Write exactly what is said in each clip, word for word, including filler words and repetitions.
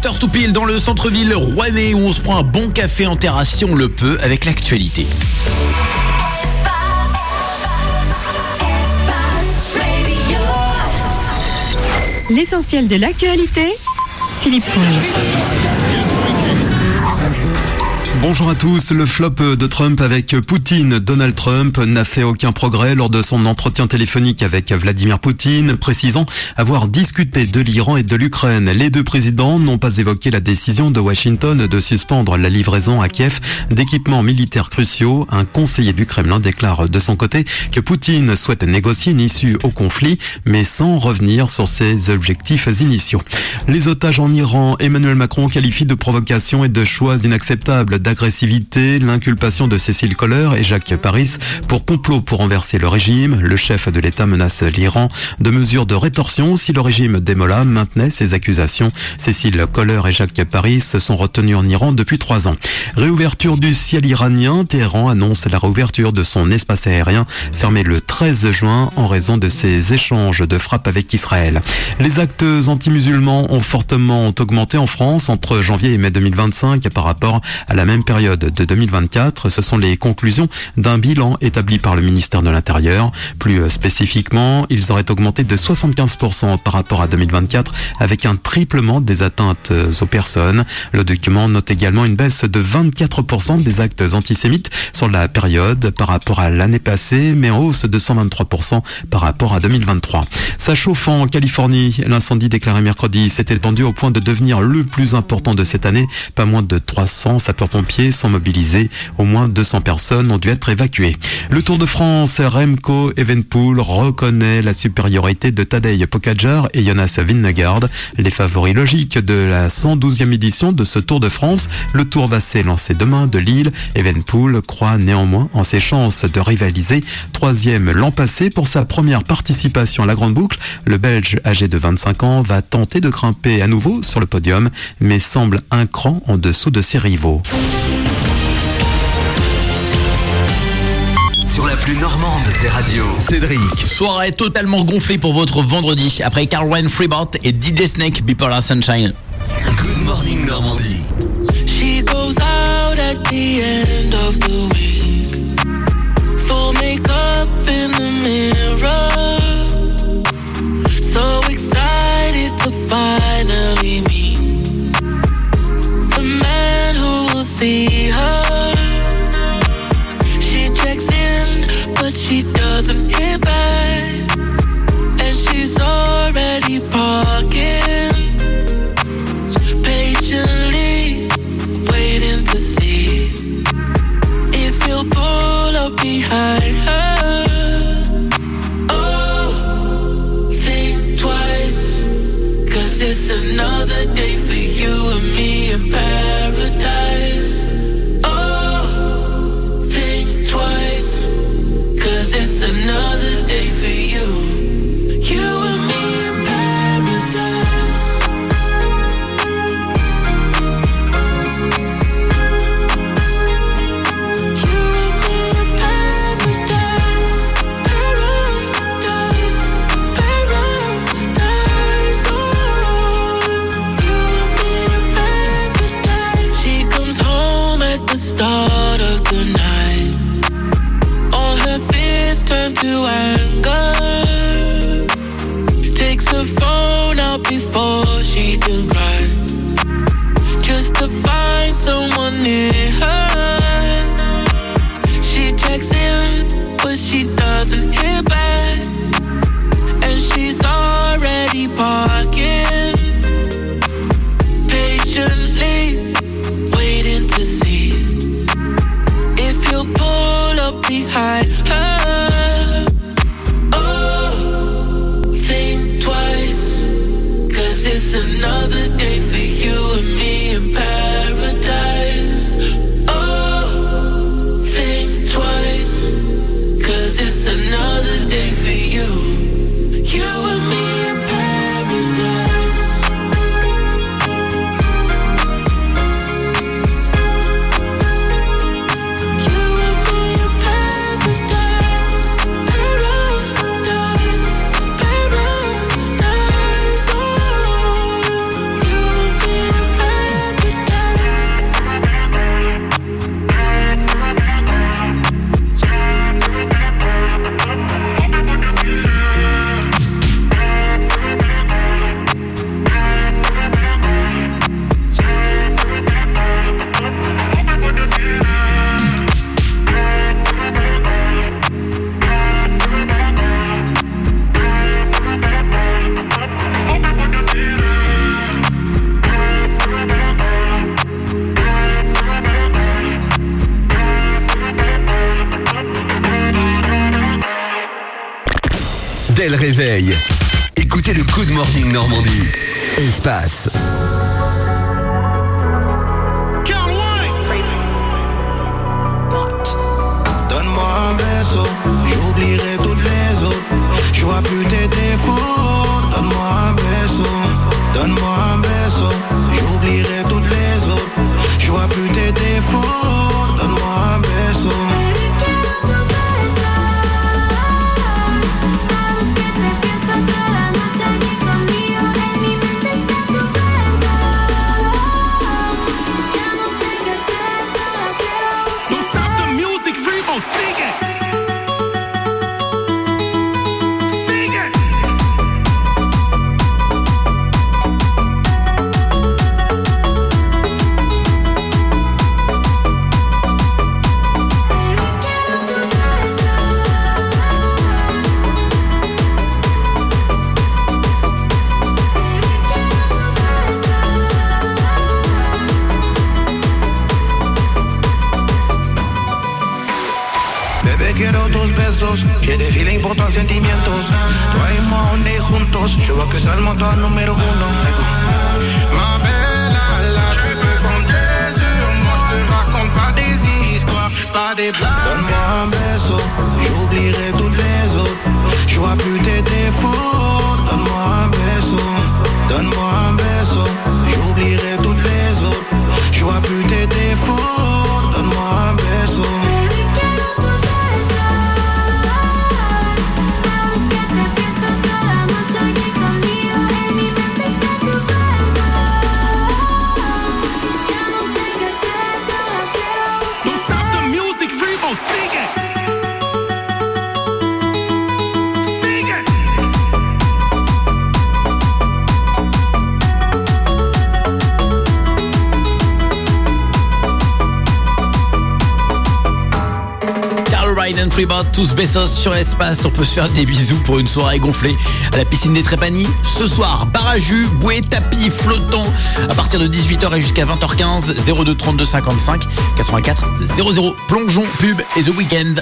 after tout pile dans le centre-ville rouennais où on se prend un bon café en terrasse si on le peut avec l'actualité. L'essentiel de l'actualité, Philippe Fournier. Bonjour à tous. Le flop de Trump avec Poutine. Donald Trump n'a fait aucun progrès lors de son entretien téléphonique avec Vladimir Poutine, précisant avoir discuté de l'Iran et de l'Ukraine. Les deux présidents n'ont pas évoqué la décision de Washington de suspendre la livraison à Kiev d'équipements militaires cruciaux. Un conseiller du Kremlin déclare de son côté que Poutine souhaite négocier une issue au conflit, mais sans revenir sur ses objectifs initiaux. Les otages en Iran, Emmanuel Macron qualifie de provocation et de choix inacceptables d'agressivité, l'inculpation de Cécile Kohler et Jacques Paris pour complot pour renverser le régime. Le chef de l'État menace l'Iran de mesures de rétorsion si le régime des Mollahs maintenait ses accusations. Cécile Kohler et Jacques Paris se sont retenus en Iran depuis trois ans. Réouverture du ciel iranien. Téhéran annonce la réouverture de son espace aérien fermé le treize juin en raison de ses échanges de frappes avec Israël. Les actes anti-musulmans ont fortement augmenté en France entre janvier et mai deux mille vingt-cinq par rapport à la même période de deux mille vingt-quatre. Ce sont les conclusions d'un bilan établi par le ministère de l'Intérieur. Plus spécifiquement, ils auraient augmenté de soixante-quinze pour cent par rapport à deux mille vingt-quatre avec un triplement des atteintes aux personnes. Le document note également une baisse de vingt-quatre pour cent des actes antisémites sur la période par rapport à l'année passée, mais en hausse de cent vingt-trois pour cent par rapport à deux mille vingt-trois. Ça chauffe en Californie. L'incendie déclaré mercredi s'est étendu au point de devenir le plus important de cette année. Pas moins de trois cents sapeurs-pompiers sont mobilisés. Au moins deux cents personnes ont dû être évacuées. Le Tour de France, Remco Evenepoel reconnaît la supériorité de Tadej Pogačar et Jonas Vingegaard, les favoris logiques de la cent douzième édition de ce Tour de France. Le Tour va s'élancer demain de Lille. Evenepoel croit néanmoins en ses chances de rivaliser. Troisième l'an passé pour sa première participation à la Grande Boucle, le Belge âgé de vingt-cinq ans va tenter de grimper à nouveau sur le podium, mais semble un cran en dessous de ses rivaux. Sur la plus normande des radios, Cédric, soirée totalement gonflée pour votre vendredi après Carl Freebot et D J Snake, Bipolar Sunshine. Good Morning Normandie. She goes out at the end of the week, full makeup in the mirror, so excited to finally meet the man who will see her. She checks in, but she doesn't hear back, and she's already parking, patiently waiting to see if he'll pull up behind her. Oh, think twice, 'cause it's another day for you and me in paradise. Oh, think twice, 'cause it's another day for you, you and me in paradise. Start of the night, all her fears turn to anger, takes her phone out before she can cry, just to find someone near her. She checks in, but she doesn't hear back, and she's already parking, patiently waiting to see if he'll pull up behind her. Oh, think twice, 'cause it's another day for you and me in paradise. Oh, think twice, 'cause it's another day for you, you and me in paradise. You and me in paradise. Quel réveil! Écoutez le Good Morning Normandie. Espace. Donne-moi un berceau, j'oublierai toutes les autres. Je vois plus tes défauts. Donne-moi un berceau, donne-moi un berceau, j'oublierai toutes les autres. Je vois plus tes défauts. Donne-moi un berceau. J'ai des feelings pour tus sentimientos. Toi et moi on est juntos. Je vois que c'est le moteur numéro uno. Ma belle, là, tu peux compter sur moi. Je te raconte pas des histoires, pas des blagues. Donne-moi un berceau, j'oublierai toutes les autres. Je vois plus tes défauts. Donne-moi un berceau, donne-moi un berceau, j'oublierai toutes les autres. Je vois plus tes défauts. Donne-moi un berceau. And Freebird, tous Bessos sur Espace. On peut se faire des bisous pour une soirée gonflée à la piscine des Trépanies. Ce soir, bar à jus, bouée, tapis, flottant à partir de dix-huit heures et jusqu'à vingt heures quinze. Zéro deux trente-deux cinquante-cinq quatre-vingt-quatre zéro zéro. Plongeon, pub et The Weeknd.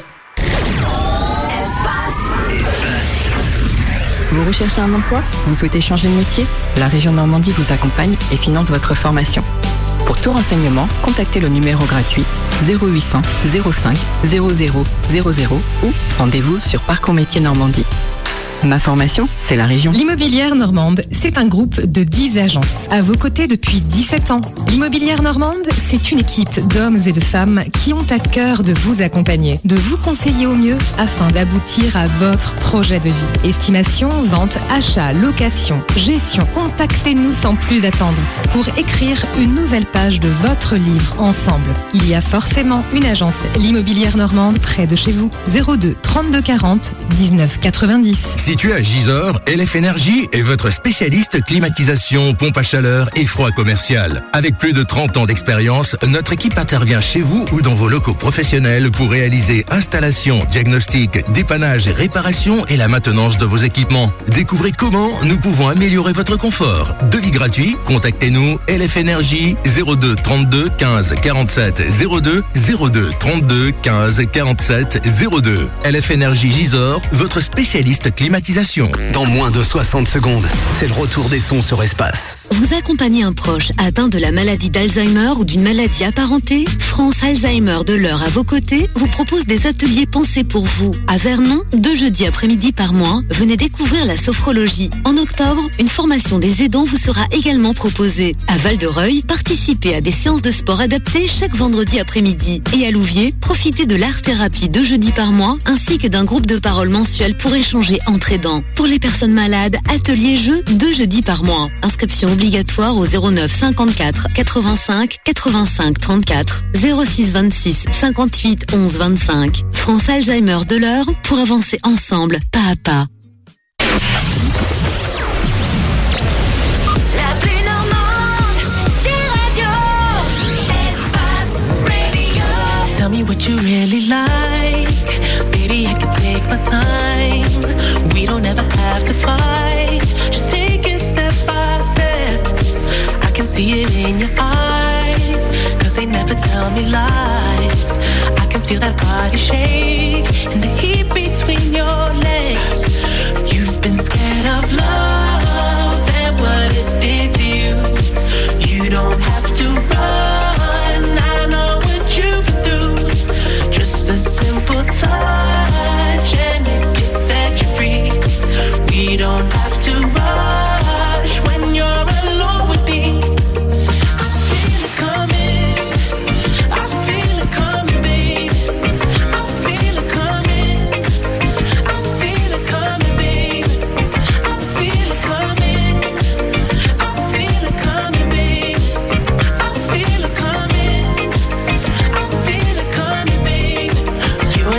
Vous recherchez un emploi? Vous souhaitez changer de métier? La région Normandie vous accompagne et finance votre formation. Pour tout renseignement, contactez le numéro gratuit zéro huit cents zéro cinq zéro zéro zéro zéro ou rendez-vous sur Parcours Métiers Normandie. Ma formation, c'est la région. L'Immobilière Normande, c'est un groupe de dix agences. À vos côtés depuis dix-sept ans. L'Immobilière Normande, c'est une équipe d'hommes et de femmes qui ont à cœur de vous accompagner, de vous conseiller au mieux afin d'aboutir à votre projet de vie. Estimation, vente, achat, location, gestion. Contactez-nous sans plus attendre pour écrire une nouvelle page de votre livre ensemble. Il y a forcément une agence, l'Immobilière Normande, près de chez vous. zéro deux trente-deux quarante dix-neuf quatre-vingt-dix. Situé à Gisors, L F Énergie est votre spécialiste climatisation, pompe à chaleur et froid commercial. Avec plus de trente ans d'expérience, notre équipe intervient chez vous ou dans vos locaux professionnels pour réaliser installation, diagnostic, dépannage, réparation et la maintenance de vos équipements. Découvrez comment nous pouvons améliorer votre confort. Devis gratuit, contactez-nous L F Énergie zéro deux trente-deux quinze quarante-sept zéro deux zéro deux trente-deux quinze quarante-sept zéro deux. L F Énergie Gisors, votre spécialiste climatisation. Dans moins de soixante secondes, c'est le retour des sons sur Espace. Vous accompagnez un proche atteint de la maladie d'Alzheimer ou d'une maladie apparentée? France Alzheimer de l'Eure à vos côtés vous propose des ateliers pensés pour vous. À Vernon, deux jeudis après-midi par mois, venez découvrir la sophrologie. En octobre, une formation des aidants vous sera également proposée. À Val-de-Reuil, participez à des séances de sport adaptées chaque vendredi après-midi. Et à Louviers, profitez de l'art-thérapie deux jeudis par mois, ainsi que d'un groupe de parole mensuel pour échanger entre aidants. Pour les personnes malades, atelier jeux deux jeudis par mois. Inscription obligatoire au zéro neuf cinquante-quatre quatre-vingt-cinq quatre-vingt-cinq trente-quatre zéro six vingt-six cinquante-huit onze vingt-cinq. France Alzheimer de l'Eure pour avancer ensemble, pas à pas. La plus normande des radios. Espace Radio. Tell me what you really like. Baby, I can take my time. We don't ever have to fight. Just take it step by step. I can see it in your eyes, cause they never tell me lies. I can feel that body shake and the heat between your legs. You've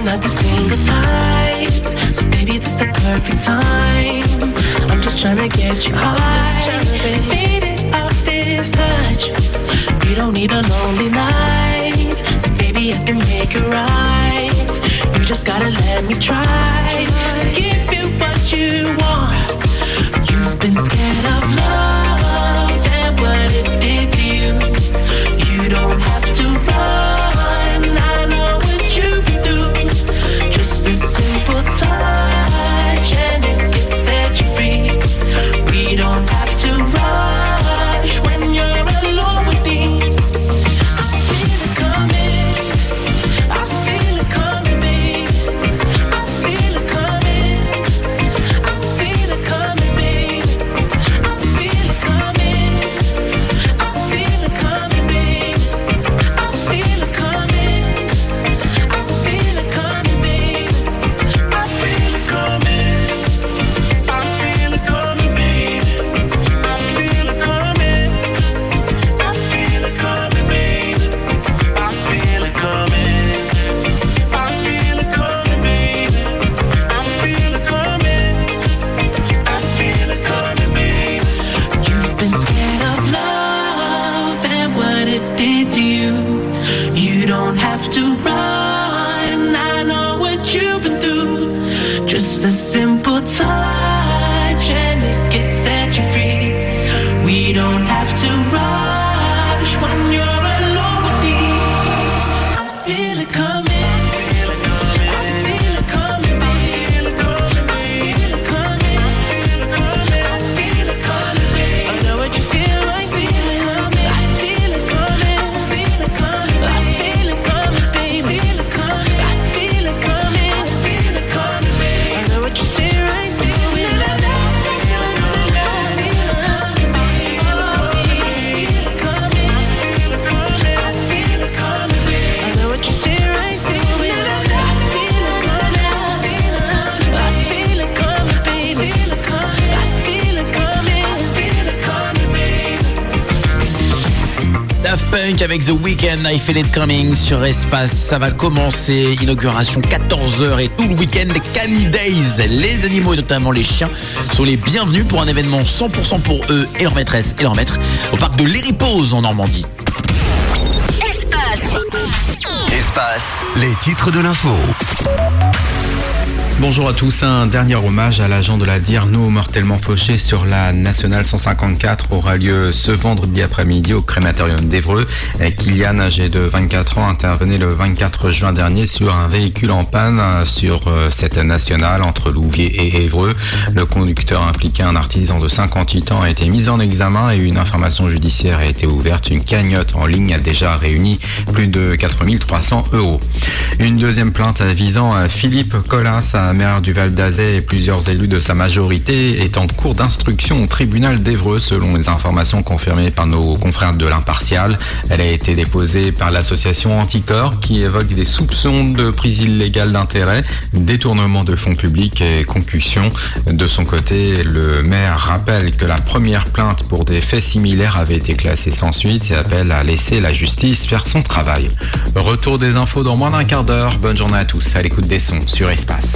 not the single type, so baby, this the perfect time. I'm just trying to get you high, faded off this touch. You don't need a lonely night, so baby, I can make it right. You just gotta let me try to give you what you want. You've been scared of love and what it did to you. You don't have to run, I know what you can do. Just a simple touch and it can set you free. We don't have to rush when you're alone with me. I feel it coming, I feel it coming, babe. I feel it coming, I feel it coming, babe. I feel it coming, I feel it coming, babe. I feel it coming, I feel it coming, babe. I feel it coming, I feel it coming, babe. I feel it coming, I feel it coming, babe. I feel it coming, I feel it coming, babe. I feel it coming, I feel it coming, babe. You've been scared of love and what it did to you. You don't have to run, I know what you've been through. Just a simple touch and it can set you free. We don't have to rush when you're alone with me. I feel it coming, I feel it coming, babe. I feel it coming, I feel it coming, babe. I know what you feel like, feel it coming. I feel it coming, I feel it coming, I feel it coming, babe. Feel it coming, I feel it coming, I feel it coming, babe. I know what you say right, feel it coming. Daft Punk avec The Weeknd, I Feel It Coming sur Espace. Ça va commencer, inauguration quatorze heures et tout le week-end des Canny Days. Les animaux et notamment les chiens sont les bienvenus pour un événement cent pour cent pour eux et leur maîtresse et leur maître au parc de l'Héripose en Normandie. Espace. Espace, les titres de l'info. Bonjour à tous, un dernier hommage à l'agent de la D I R N O mortellement fauché sur la nationale cent cinquante-quatre aura lieu ce vendredi après-midi au crématorium d'Évreux. Kylian, âgé de vingt-quatre ans, intervenait le vingt-quatre juin dernier sur un véhicule en panne sur cette nationale entre Louviers et Évreux. Le conducteur impliqué, un artisan de cinquante-huit ans, a été mis en examen et une information judiciaire a été ouverte. Une cagnotte en ligne a déjà réuni plus de quatre mille trois cents euros. Une deuxième plainte visant Philippe Collas, maire du Val d'Azay, et plusieurs élus de sa majorité est en cours d'instruction au tribunal d'Évreux selon les informations confirmées par nos confrères de l'Impartial. Elle a été déposée par l'association Anticorps qui évoque des soupçons de prise illégale d'intérêt, détournement de fonds publics et concussion. De son côté, le maire rappelle que la première plainte pour des faits similaires avait été classée sans suite et appelle à laisser la justice faire son travail. Retour des infos dans moins d'un quart d'heure. Bonne journée à tous, à l'écoute des sons sur Espace.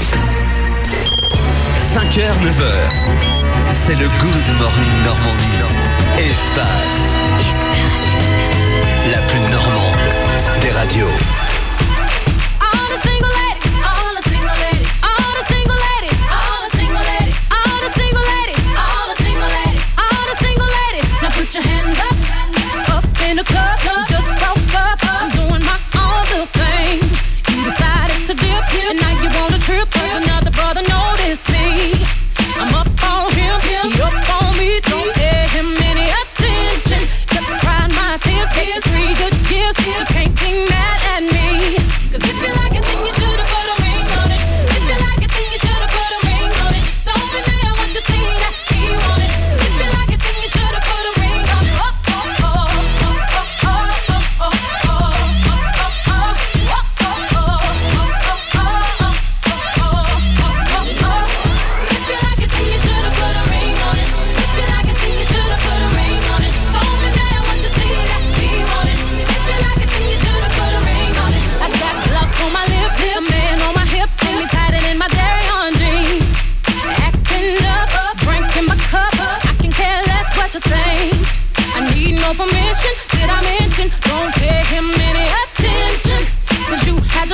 cinq heures, neuf heures, c'est le Good Morning Normandie. Espace. La plus normande des radios. I'm up on him, he up on me. Don't pay him any attention. Just crying my tears, get three good years. Can't be mad at me.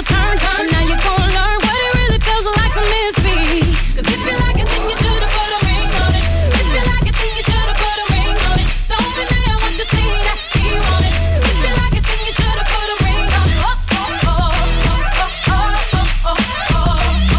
your turn, and now you're gonna learn what it really feels like to miss me. 'Cause if you like it, then you should've put a ring on it. If you like it, then you should've put a ring on it. Don't be mad what you see that he want it. If you like it, then you should've put a ring on it. Oh, oh, oh, oh, oh, oh, oh, oh, oh.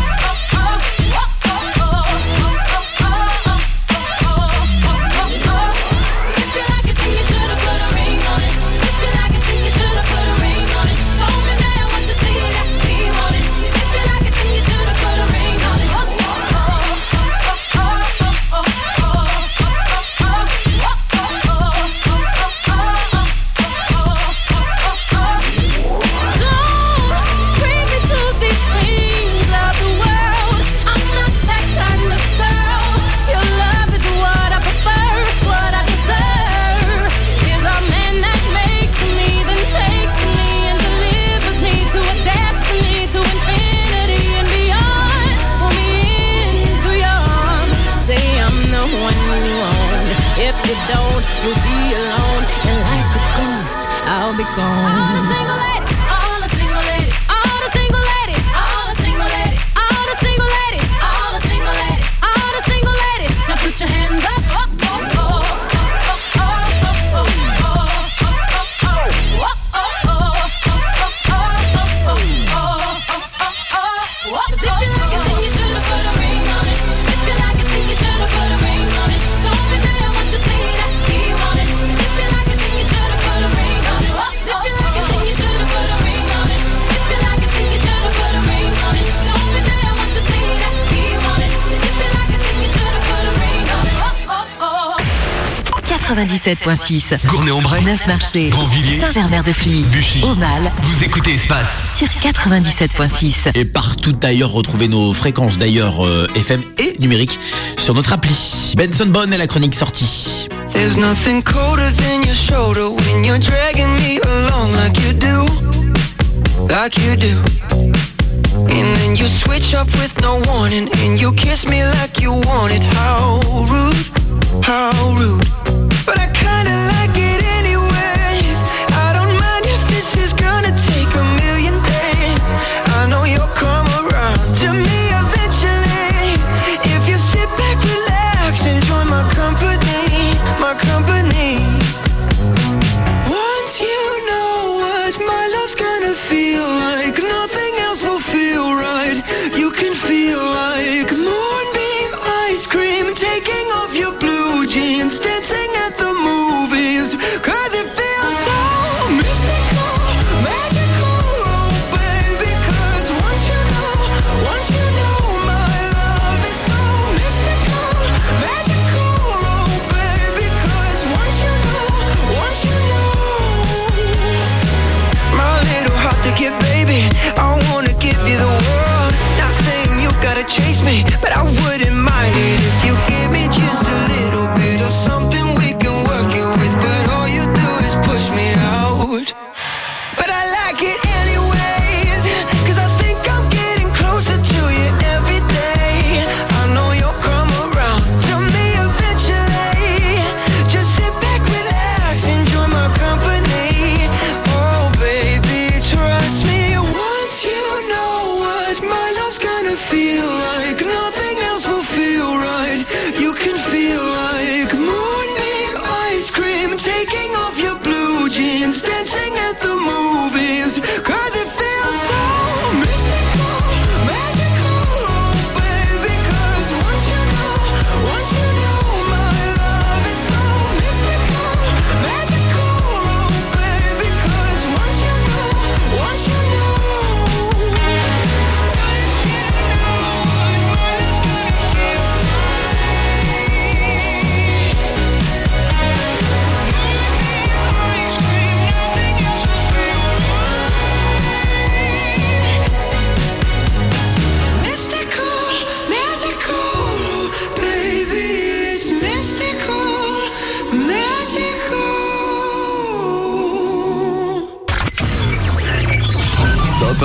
If you don't, you'll be alone. And like a ghost, I'll be gone. All the single ladies, all the single ladies, all the single ladies, all the single ladies, all the single ladies, all the single ladies, all the single ladies. Now put your hands up. Oh, oh, oh, oh, oh, oh, oh. 'Cause if you like it, then you should've put a ring on it. If you like it, then you should've put a ring on it. Don't be mad what you see that he want it. If you like it, then you should've put a ring on it. If you like it, then you should've put a ring on it. If you like it, then you should've put a ring on it. Don't be mad what you see that he want it. If you like it, then you should've put a ring on it. Oh, oh, oh. quatre-vingt-dix-sept virgule six. Gournay-en-Bray, Neuf-Marché, Grandvilliers, Saint-Germain-de-Fly, Buchy. Aumale. Vous écoutez Espace. Sur quatre-vingt-dix-sept virgule six. Et partout ailleurs, retrouvez nos fréquences d'ailleurs euh, F M et numérique sur notre appli. Benson Boone et la chronique sortie. There's nothing colder than your shoulder when you're dragging me along like you do, like you do. And then you switch up with no warning and you kiss me like you want it. How rude, how rude. But I kinda like it anyways. I don't mind if this is gonna take a million days. I know you'll come around to me eventually. If you sit back, relax, enjoy my company, my company. Once you know what my love's gonna feel like, nothing else will feel right. You can feel like moonbeam ice cream, taking off your blue jeans, dancing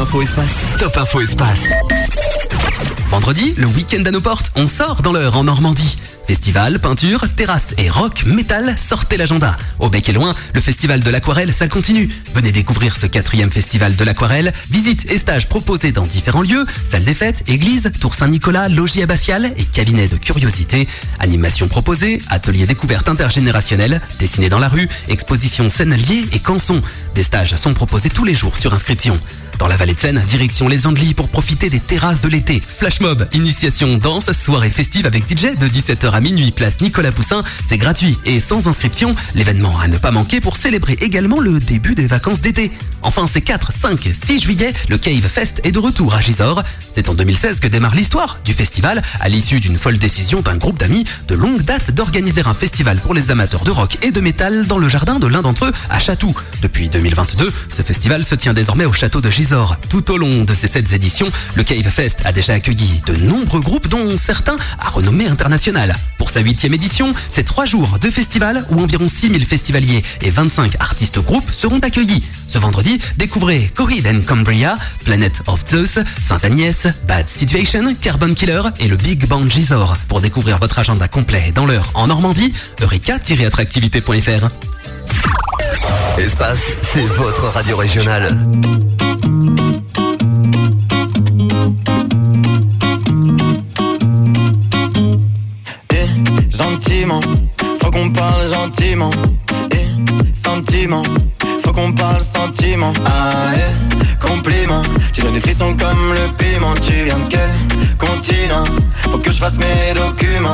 Info Espace. Stop Info Espace. Vendredi, le week-end à nos portes, on sort dans l'heure en Normandie. Festival, peinture, terrasse et rock, métal, sortez l'agenda. Au bec et loin, le festival de l'aquarelle, ça continue. Venez découvrir ce quatrième festival de l'aquarelle. Visites et stages proposés dans différents lieux, salle des fêtes, église, tour Saint-Nicolas, logis abbatial et cabinet de curiosité. Animation proposée, atelier découverte intergénérationnelle, dessiné dans la rue, exposition scène liée et canson. Des stages sont proposés tous les jours sur inscription. Dans la vallée de Seine, direction les Andelys pour profiter des terrasses de l'été. Flash mob, initiation, danse, soirée festive avec D J de dix-sept heures à minuit, place Nicolas Poussin. C'est gratuit et sans inscription. L'événement à ne pas manquer pour célébrer également le début des vacances d'été. Enfin, c'est quatre, cinq, six juillet, le Cave Fest est de retour à Gisors. C'est en deux mille seize que démarre l'histoire du festival, à l'issue d'une folle décision d'un groupe d'amis de longue date d'organiser un festival pour les amateurs de rock et de métal dans le jardin de l'un d'entre eux à Chatou. Depuis deux mille vingt-deux, ce festival se tient désormais au château de Gisors. Tout au long de ces sept éditions, le Cave Fest a déjà accueilli de nombreux groupes, dont certains à renommée internationale. Pour sa huitième édition, c'est trois jours de festival où environ six mille festivaliers et vingt-cinq artistes groupes seront accueillis. Ce vendredi, découvrez Coheed and Cambria, Planet of Zeus, Sainte-Agnès, Bad Situation, Carbon Killer et le Big Band Gisors. Pour découvrir votre agenda complet dans l'heure en Normandie, eureka tiret attractivité point f r. Espace, c'est votre radio régionale. Eh, gentiment, faut qu'on parle gentiment. Eh, sentiment, faut qu'on parle sentiment. Ah, eh, compliment, tu donnes des frissons comme le piment. Tu viens de quel continent? Faut que je fasse mes documents.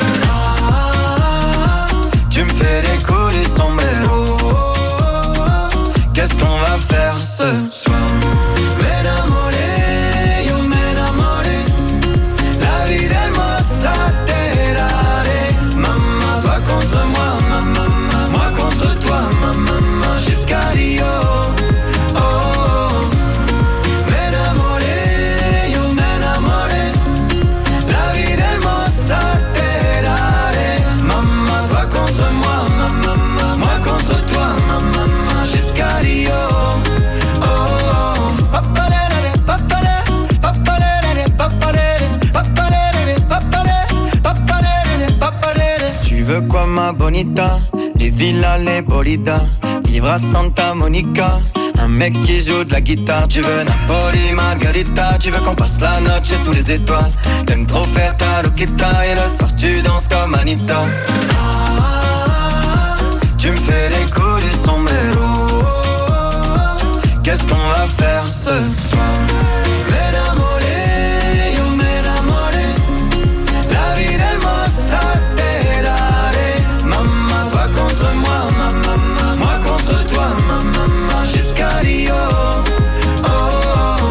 Ah, tu me fais décoller son mélo. Qu'est-ce qu'on va faire ce soir? M'enamoré, yo m'enamoré. La vie del mozzarella. Maman, toi contre moi, maman, moi contre toi, maman, jusqu'à Rio. Oh, oh. M'enamoré, yo m'enamoré. La vie del mozzarella. Maman, toi contre moi, maman, moi contre toi, maman, jusqu'à Rio. Oh, oh. Papalele, papalele, papalele, papalele, papalele, papalele, papalele, papalele. Tu veux quoi ma bonita? Les villas, les bolidas, vivre à Santa Monica. Un mec qui joue de la guitare. Tu veux Napoli, Margarita. Tu veux qu'on passe la noche sous les étoiles. T'aimes trop faire ta loquita. Et le soir tu danses comme Anita. Ah, tu me fais des coups du sombrero. Qu'est-ce qu'on va faire ce soir? M'enamoré, yo m'enamoré. La vie del mozzarella. Maman, toi contre moi, maman, moi contre toi, maman, jusqu'à Rio. Oh, oh.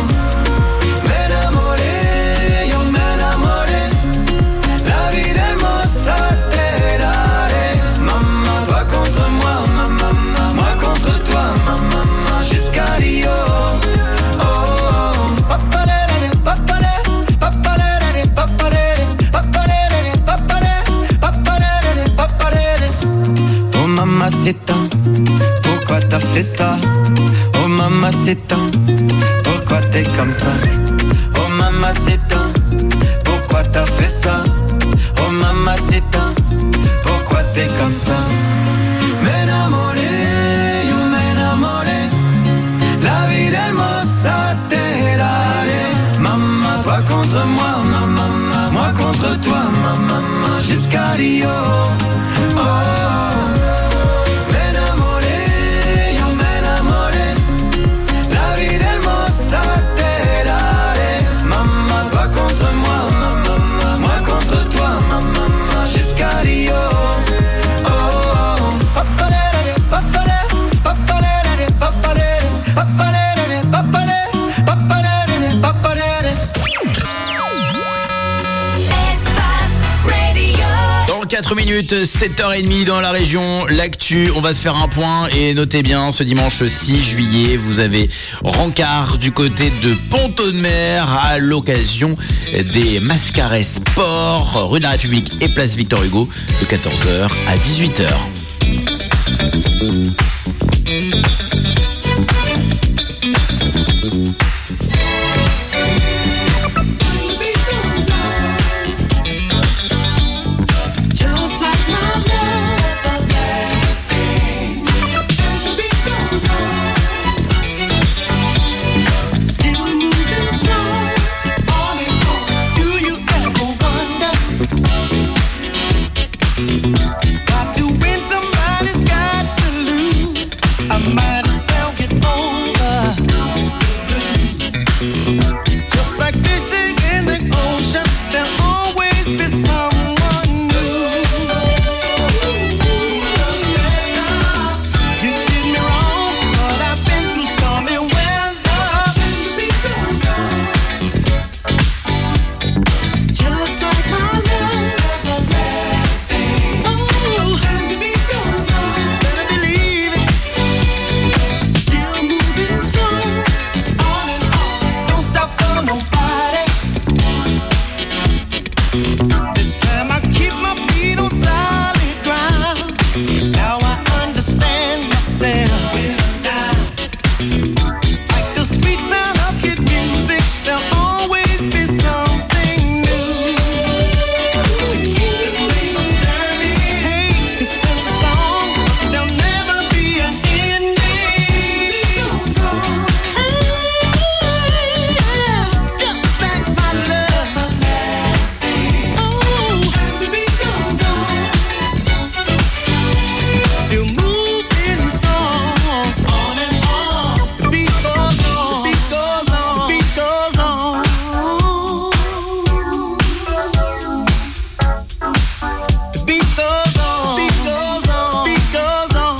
M'enamoré, yo m'enamoré. La vie del mozzarella. Maman, toi contre moi, maman, moi contre toi, maman, jusqu'à Rio. Oh, oh. Papalele, papalele, papalele, papalele, papalele, papalele, papalele, papalele. Oh mamacita, pourquoi t'as fait ça? Oh mamacita, pourquoi t'es comme ça? Oh mamacita, pourquoi t'as fait ça? Oh mamacita, pourquoi t'es comme ça? M'enamoré, yo m'enamoré. La vie del mozzarella. Maman, toi contre moi, maman, moi contre toi, maman, jusqu'à Rio. Oh, oh. M'enamoré, yo m'enamoré. La vie del mozzarella. Maman, toi contre moi, maman, moi contre toi, maman, jusqu'à Rio. Oh, oh. Papalele, papalele, papalele, papalele, papalele, papalele, papalele, papalele. Dans quatre minutes, sept heures trente dans la région, l'actu, on va se faire un point et notez bien, ce dimanche six juillet, vous avez rencard du côté de Pont-de-Mer à l'occasion des Mascarets Sport, rue de la République et place Victor Hugo, de quatorze heures à dix-huit heures. Just like fishing in the ocean, there'll always be someone new. You did me wrong, but I've been through stormy weather. Just like my love, everlasting. Oh, and the beat goes on. Better believe it. Still moving strong, on and on. Don't stop for nobody. This time I keep my feet on solid ground. Now I understand myself. Like the sweet sound of hit music, there'll always be something new. Keep the tables turning. Hey, it's in the song. There'll never be an ending. Just like my love. Oh, the beat goes on. Still moving strong, on and on. The beat goes on. The beat goes on. The beat goes on. The beat goes on. The beat goes on. The beat goes on.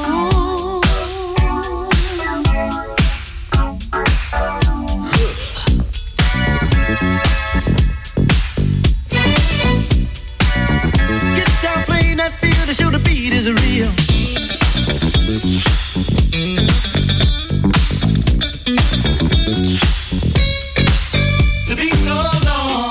Get down, playing that field to show the beat is real. The beat goes on.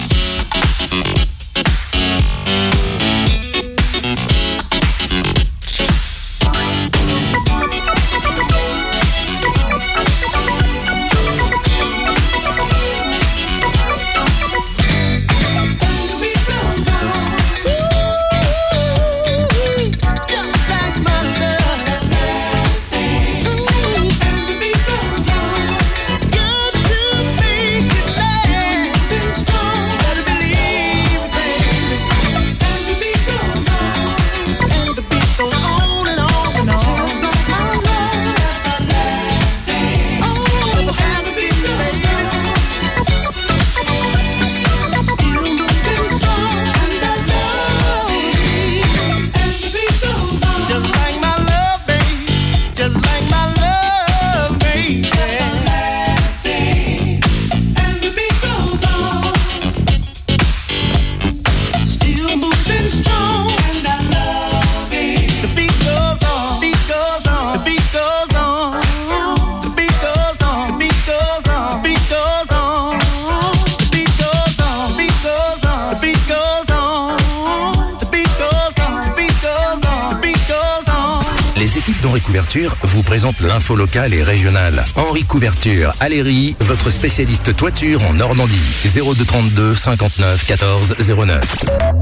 The beat goes on. Just like my love. Ooh, and the beat goes on. Got to make it last and strong. Better believe it, baby. And the beat goes on. And the beat goes on and on and on. Just like my love. Oh, and the beat goes on. Still moving strong, and I love it. And the beat goes on. Just like my love, baby. Just like my love, baby. And the beat goes on. Still moving strong, and I love it. The beat goes on. Beat goes on. The beat goes on. The beat goes on. The beat goes on. The beat goes on. The beat goes on. The beat goes on. The beat goes on. The beat goes on. The beat goes on. The beat goes on. Les équipes d'Henri Couverture vous présentent l'info locale et régionale. Henri Couverture, Aléry, votre spécialiste toiture en Normandie. zéro deux trente-deux cinquante-neuf quatorze zéro neuf.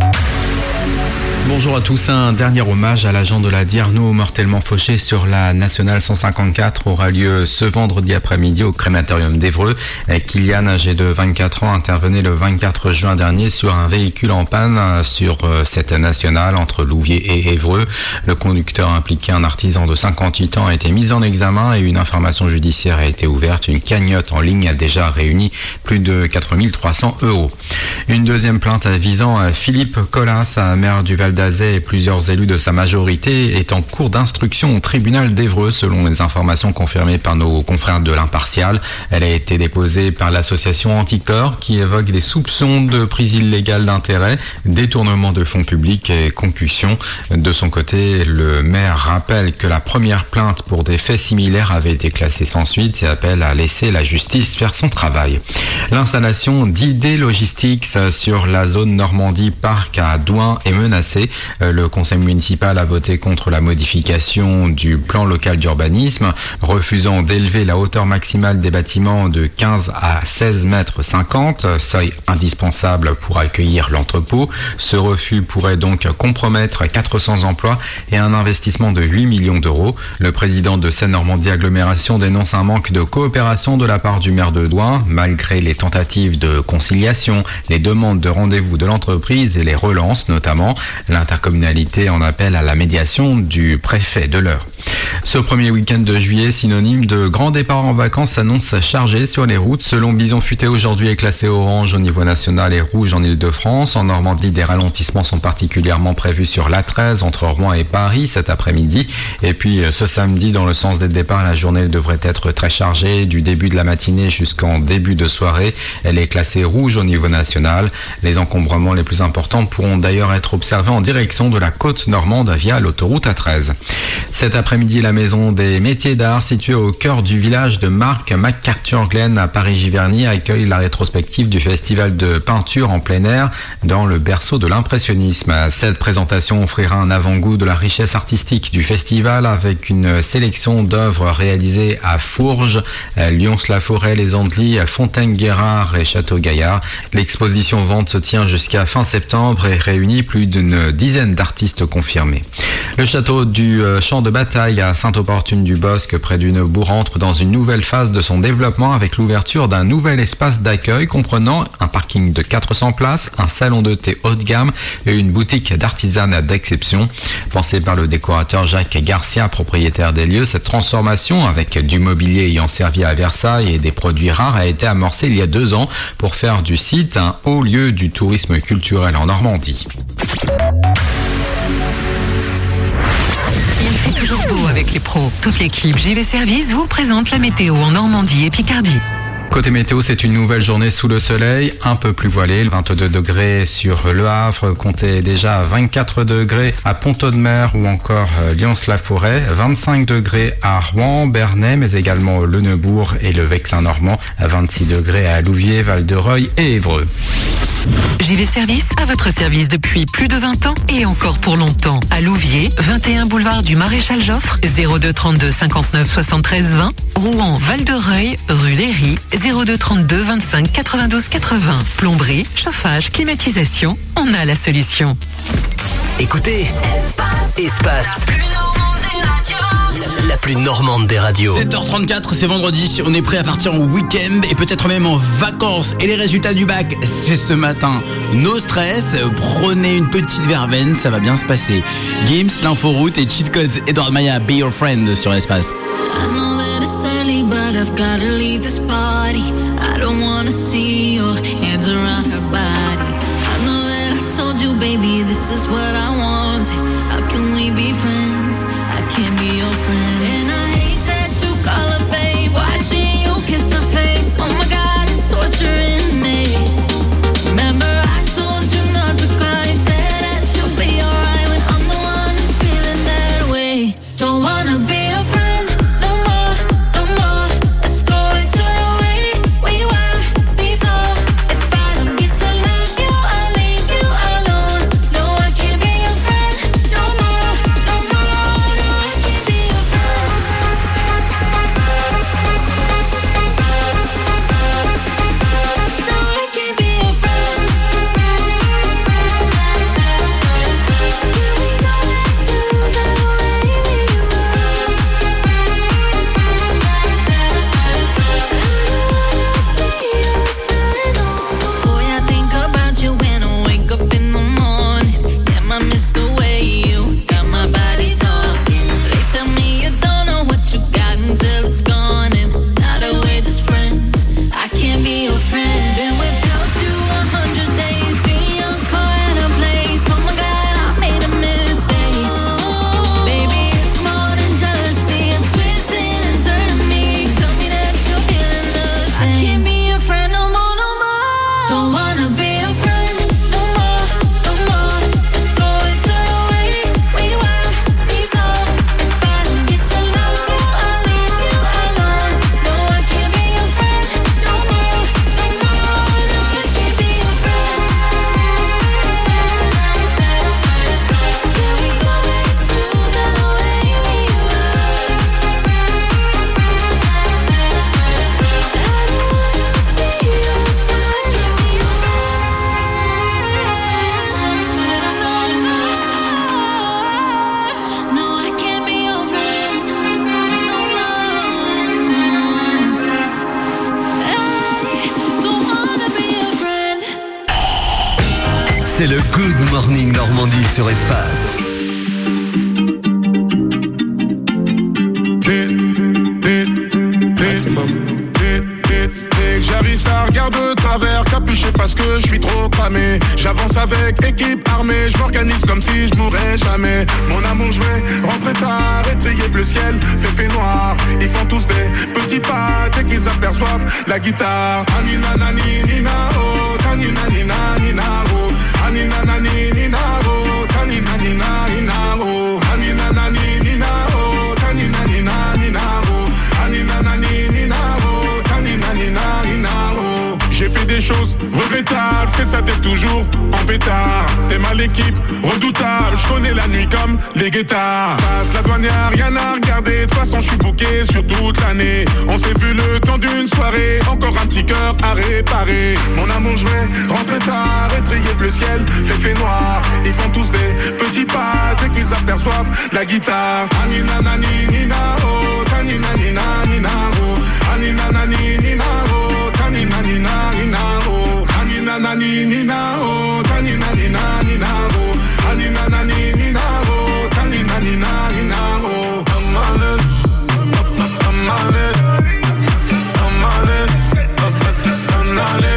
Bonjour à tous, un dernier hommage à l'agent de la Dierno mortellement fauché sur la nationale cent cinquante-quatre aura lieu ce vendredi après-midi au crématorium d'Évreux. Kylian, âgé de vingt-quatre ans, intervenait le vingt-quatre juin dernier sur un véhicule en panne sur cette nationale entre Louviers et Évreux. Le conducteur impliqué, un artisan de cinquante-huit ans, a été mis en examen et une information judiciaire a été ouverte. Une cagnotte en ligne a déjà réuni plus de quatre mille trois cents euros. Une deuxième plainte visant Philippe Collas, maire du Val d'Azay, et plusieurs élus de sa majorité est en cours d'instruction au tribunal d'Évreux, selon les informations confirmées par nos confrères de l'Impartial. Elle a été déposée par l'association Anticorps qui évoque des soupçons de prise illégale d'intérêt, détournement de fonds publics et concussion. De son côté, le maire rappelle que la première plainte pour des faits similaires avait été classée sans suite et appelle à laisser la justice faire son travail. L'installation d'I D Logistics sur la zone Normandie Parc à Douin est menacée. Le conseil municipal a voté contre la modification du plan local d'urbanisme, refusant d'élever la hauteur maximale des bâtiments de quinze à seize mètres cinquante, seuil indispensable pour accueillir l'entrepôt. Ce refus pourrait donc compromettre quatre cents emplois et un investissement de huit millions d'euros. Le président de Seine-Normandie Agglomération dénonce un manque de coopération de la part du maire de Douin, malgré les tentatives de conciliation, les demandes de rendez-vous de l'entreprise et les relances notamment. L'intercommunalité en appelle à la médiation du préfet de l'Eure. Ce premier week-end de juillet, synonyme de grand départ en vacances, s'annonce chargé sur les routes. Selon Bison Futé, aujourd'hui est classé orange au niveau national et rouge en Ile-de-France. En Normandie, des ralentissements sont particulièrement prévus sur l'A treize entre Rouen et Paris cet après-midi. Et puis ce samedi, dans le sens des départs, la journée devrait être très chargée du début de la matinée jusqu'en début de soirée. Elle est classée rouge au niveau national. Les encombrements les plus importants pourront d'ailleurs être observés en direction de la côte normande via l'autoroute A treize. Cet après-midi, la maison des métiers d'art située au cœur du village de Marc MacArthur Glen à Paris-Giverny accueille la rétrospective du festival de peinture en plein air dans le berceau de l'impressionnisme. Cette présentation offrira un avant-goût de la richesse artistique du festival avec une sélection d'œuvres réalisées à Fourges, Lyons-la-Forêt, les Andelys, Fontaine-Guérard et Château-Gaillard. L'exposition vente se tient jusqu'à fin septembre et réunit plus d'une dizaine d'artistes confirmés. Le château du champ de bataille à Sainte-Opportune-du-Bosc, près d'une bourre, entre dans une nouvelle phase de son développement avec l'ouverture d'un nouvel espace d'accueil comprenant un parking de quatre cents places, un salon de thé haut de gamme et une boutique d'artisanat d'exception. Pensée par le décorateur Jacques Garcia, propriétaire des lieux, cette transformation avec du mobilier ayant servi à Versailles et des produits rares a été amorcée il y a deux ans pour faire du site un haut lieu du tourisme culturel en Normandie. Il fait toujours beau avec les pros. Toute l'équipe J V Service vous présente la météo en Normandie et Picardie. Côté météo, c'est une nouvelle journée sous le soleil, un peu plus voilée. vingt-deux degrés sur Le Havre, comptez déjà vingt-quatre degrés à Pont-Audemer ou encore Lyons-la-Forêt, vingt-cinq degrés à Rouen, Bernay, mais également le Neubourg et le Vexin normand, vingt-six degrés à Louviers, Val-de-Reuil et Évreux. J V Service à votre service depuis plus de vingt ans et encore pour longtemps. À Louviers, vingt et un boulevard du Maréchal Joffre, zéro deux trente-deux cinquante-neuf soixante-treize vingt. Rouen, Val-de-Reuil, rue Léry, zéro deux trente-deux vingt-cinq quatre-vingt-douze quatre-vingts. Plomberie, chauffage, climatisation, on a la solution. Écoutez, Espace, la plus normande des radios. sept heures trente-quatre, c'est vendredi, on est prêt à partir en week-end et peut-être même en vacances. Et les résultats du bac, c'est ce matin. No stress, prenez une petite verveine, ça va bien se passer. Games, l'inforoute et cheat codes, Edouard Maya, Be Your Friend sur Espace. But I've gotta leave this party. I don't wanna see your hands around her body. I know that I told you, baby, this is what I wanted. How can we be friends? I can't be your friend. And I hate that you call her babe. Watching you kiss her face. Oh my God, it's torturing me. Remember I told you not to cry. Said that you'll be alright when I'm the one who's feeling that way. Don't wanna be a friend. C'est le Good Morning Normandie sur Espace. regarde de travers, capuché parce que je suis trop cramé. J'avance avec équipe armée, je m'organise comme si je mourrais jamais. Mon amour, je vais rentrer tard, étrier bleu ciel, fait fait noir. Ils font tous des petits pas dès qu'ils aperçoivent la guitare. Anina nani nina oh, tanina nina nina oh, anina nani nina oh, tanina nina nina oh, anina nani nina oh, tanina nina nina oh, anina nani nina oh, tanina nina nina oh. J'ai fait des choses regrettables, c'est ça t'es toujours en pétard. T'es mal l'équipe, redoutable, je connais la nuit comme les guettards. Passe la douane, y'a rien à regarder, de toute façon je suis bouqué sur toute l'année. On s'est vu le temps d'une soirée, encore un petit cœur à réparer. Mon amour, je vais rentrer tard, étrier bleu ciel, fait fait noir. Ils font tous des petits pas dès qu'ils aperçoivent la guitare. Anina nani nina oh, tanina nina nina oh, anina nani nina oh, tanina nina nina oh, anina nani nina oh, tanina nina nina oh, anina nani nina oh, tanina nina nina oh. Amale, amale, amale, amale,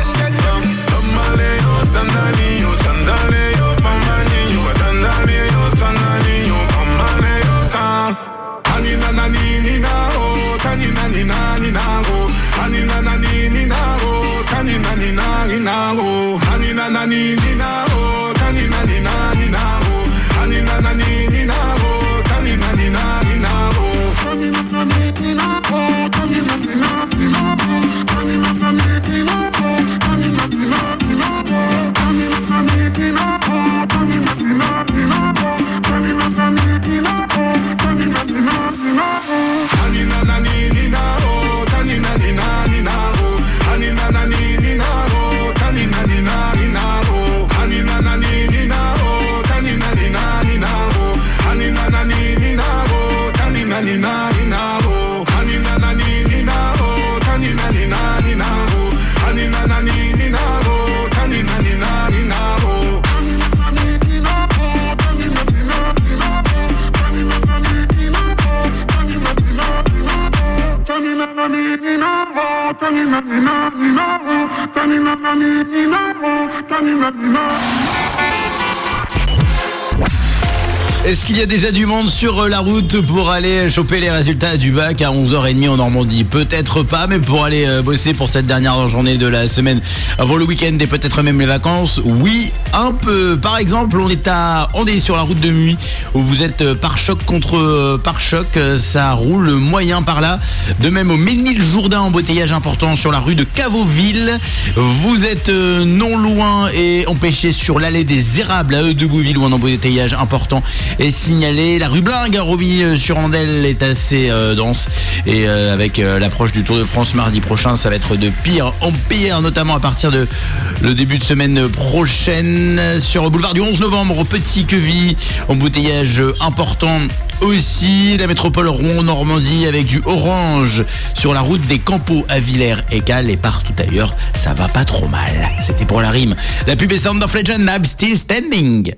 amale, oh tanani, oh tanani, oh famani, oh tanani, oh tanani, oh amale, oh tan. Anina nani nina oh, tanina nina nina oh, anina nani nina oh, tanina nina nina oh, anina nani nina oh, tanina nina nina oh, anina nani nina oh, tanina nina nina oh, tanina nani nina oh, tanina nina nina oh, tanina nani nina oh, tanina nina nina oh, tanina nani nina oh, tanina nina nina oh, tanina nani nina oh, tanina nina nina oh, anina nani nina oh, tanina nina nina oh, anina nani nina oh, tanina nina nina oh, anina nani nina oh, tanina nina nina oh, anina nani nina oh, tanina nina nina oh, anina nani nina oh, tanina nina nina oh, anina nani nina oh, tanina nina nina oh, anina nani nina oh, tanina nina nina oh, tanina nani nina oh, tanina nina nina oh, tanina nani nina oh, tanina nina nina oh, tanina nani nina oh, tanina nina. Est-ce qu'il y a déjà du monde sur la route pour aller choper les résultats du bac à onze heures trente en Normandie? Peut-être pas, mais pour aller bosser pour cette dernière journée de la semaine avant le week-end et peut-être même les vacances, oui, un peu. Par exemple, on est à on est sur la route de Muy où vous êtes pare-choc contre pare-choc, ça roule moyen par là. De même au Ménil-Jourdain, embouteillage important sur la rue de Caveau-Ville. Vous êtes non loin et empêché sur l'allée des Érables à Eudegouville où un embouteillage important est signalé. La rue Blingue à Romilly-sur-Andelle est assez euh, dense et euh, avec euh, l'approche du Tour de France mardi prochain, ça va être de pire en pire, notamment à partir de le début de semaine prochaine. Sur le boulevard du onze novembre, Petit-Queville, embouteillage important aussi. La métropole Rouen-Normandie avec du orange sur la route des Campos à Villers-Égal et partout ailleurs, ça va pas trop mal. C'était pour la rime. La pub est Sound of Legend, I'm Still Standing.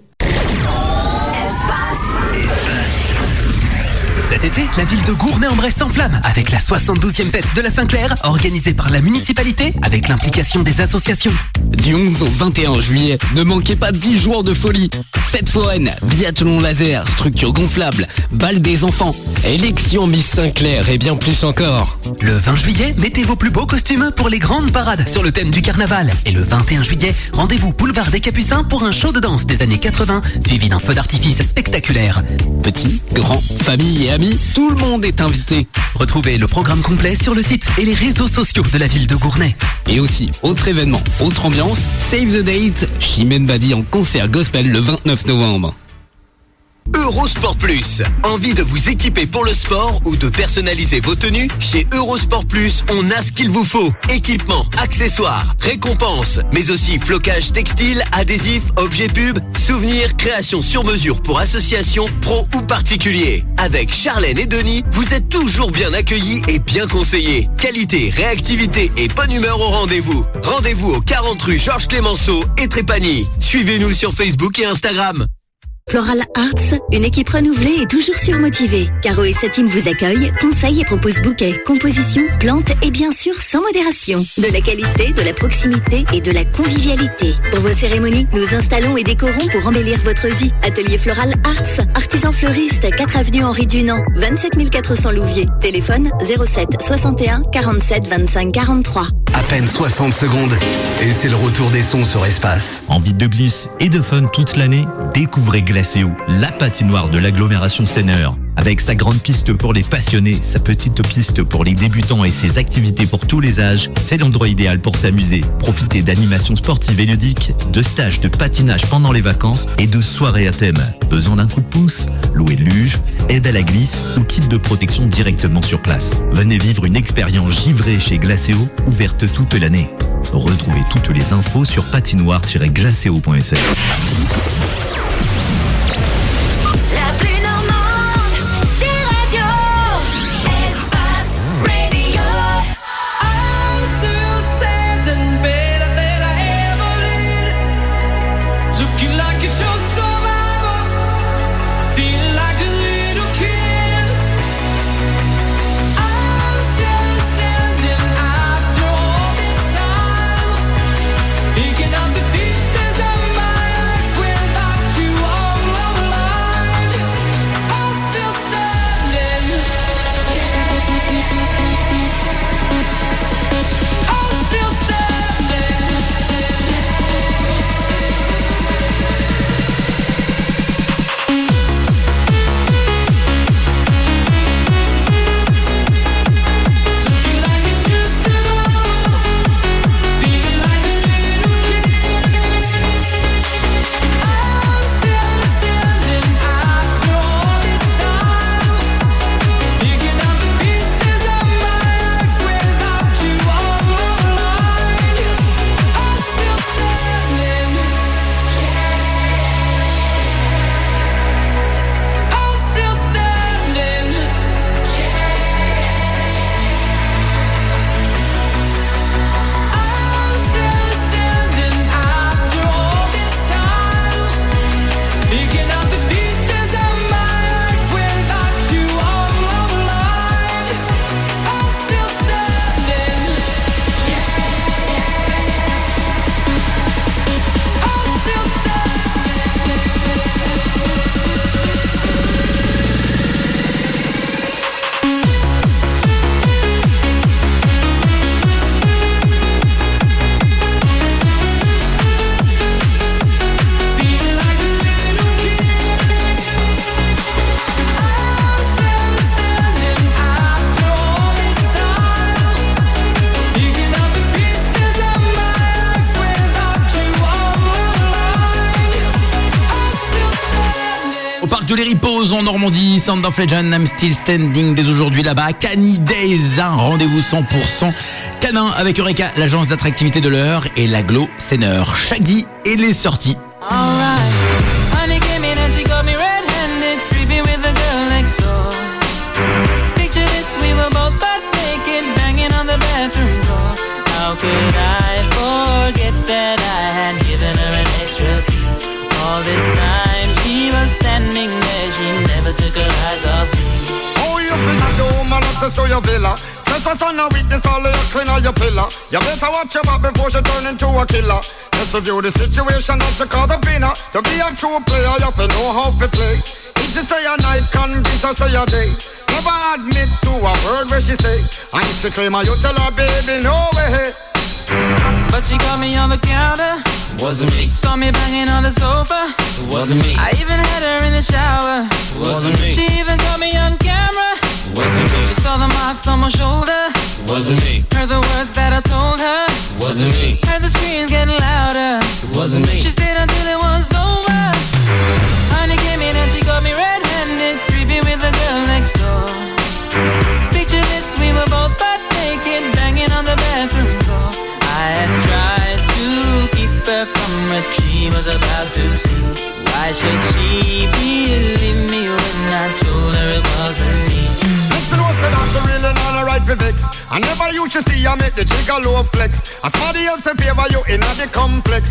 Cet été, la ville de Gournay-en-Bresse s'enflamme avec la soixante-douzième fête de la Saint-Clair organisée par la municipalité avec l'implication des associations. Du onze au vingt et un juillet, ne manquez pas dix jours de folie. Fête foraine, biathlon laser, structure gonflable, bal des enfants, élection Miss Saint-Clair et bien plus encore. Le vingt juillet, mettez vos plus beaux costumes pour les grandes parades sur le thème du carnaval. Et le vingt et un juillet, rendez-vous boulevard des Capucins pour un show de danse des années quatre-vingts suivi d'un feu d'artifice spectaculaire. Petits, grands, famille et amis, tout le monde est invité. Retrouvez le programme complet sur le site et les réseaux sociaux de la ville de Gournay. Et aussi, autre événement, autre ambiance, Save the Date, Chimène Badi en concert gospel le vingt-neuf novembre. Eurosport Plus. Envie de vous équiper pour le sport ou de personnaliser vos tenues? Chez Eurosport Plus, on a ce qu'il vous faut. Équipement, accessoires, récompenses, mais aussi flocage textile, adhésifs, objets pub, souvenirs, création sur mesure pour associations, pros ou particuliers. Avec Charlène et Denis, vous êtes toujours bien accueillis et bien conseillés. Qualité, réactivité et bonne humeur au rendez-vous. Rendez-vous au quarante rue Georges Clémenceau et Trépani. Suivez-nous sur Facebook et Instagram. Floral Arts, une équipe renouvelée et toujours surmotivée. Caro et sa team vous accueillent, conseillent et proposent bouquets, compositions, plantes et bien sûr sans modération. De la qualité, de la proximité et de la convivialité. Pour vos cérémonies, nous installons et décorons pour embellir votre vie. Atelier Floral Arts, artisan fleuriste, quatre avenue Henri Dunant, vingt-sept mille quatre cents Louviers. Téléphone zéro sept soixante et un quarante-sept vingt-cinq quarante-trois. À peine soixante secondes et c'est le retour des sons sur Espace. Envie de glisse et de fun toute l'année? Découvrez Glacéo, la patinoire de l'agglomération Seineur. Avec sa grande piste pour les passionnés, sa petite piste pour les débutants et ses activités pour tous les âges, c'est l'endroit idéal pour s'amuser. Profitez d'animations sportives et ludiques, de stages de patinage pendant les vacances et de soirées à thème. Besoin d'un coup de pouce? Louez luge, aide à la glisse ou kit de protection directement sur place. Venez vivre une expérience givrée chez Glacéo, ouverte toute l'année. Retrouvez toutes les infos sur patinoire tiret glacéo point f r. La plus normande des radios, Espace Radio. I'm still standing better than I ever did. Looking like it's your survivor, feeling like a little kid. I'm still standing after all this time, picking up the pieces of my life without you all online. I'm still standing. I'm still standing. Looking like it's just enough, feeling like a little kid. I'm still standing after all this time, picking up the pieces of my life without you all online. I'm still standing. I'm still standing. I'm still standing after all this time, picking up the pieces of my life without you all online. I'm still standing. I'm still feeling like a little kid. I'm still standing after all this time, picking up the pieces of my life without you all online. I'm still standing. Au parc de les Ripos en Normandie, Sound of Legend, I'm Still Standing dès aujourd'hui là-bas. Cani Days, un rendez-vous cent pour cent canin avec Eureka, l'agence d'attractivité de l'heure, et l'aglo Seineur. Shaggy et les sorties. Alright, honey came in and she got me red-handed, creepy with the girl next door. Picture this, we were both butt naked, banging on the bathroom door. How could I forget that I had given her an extra key? All this time she was standing there, she never took her eyes off me. Oh, you think I do, man, access to your villa. Just a son of witness, all of your clean on your pillar. You better watch your back before she turn into a killer. Just review the situation that you call the winner. To be a true player, you have to know how to play. If she say a night, convince her say a day. Never admit to a word where she say. And if she claim her, you tell her, baby, no way. But she caught me on the counter, Wasn't me. saw me banging on the sofa. Wasn't me. I even had her in the shower. Wasn't me. She even caught me on camera. Wasn't me. She saw the marks on my shoulder. Wasn't me. Heard the words that I told her. Wasn't me. Heard the screams getting louder. Wasn't me. She stayed until it was over. Honey came in and she got me red-handed, creepy with the girl next door. Picture this, we were both butt naked, banging on the bathroom door. I had tried to keep her from what she was about to see. Why should she believe me when I told her it wasn't me? Listen, what's the dance really not a right for vex? I never used to see you make the jigger low flex. As somebody else in favor you in the complex.